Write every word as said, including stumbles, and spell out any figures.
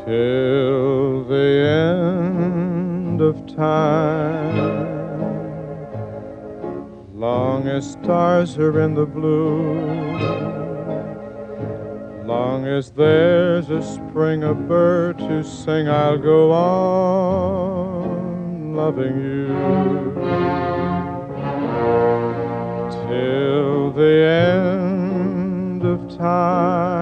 till the end of time. Long as stars are in the blue, long as there's a spring, a bird to sing, I'll go on loving you till the end of time.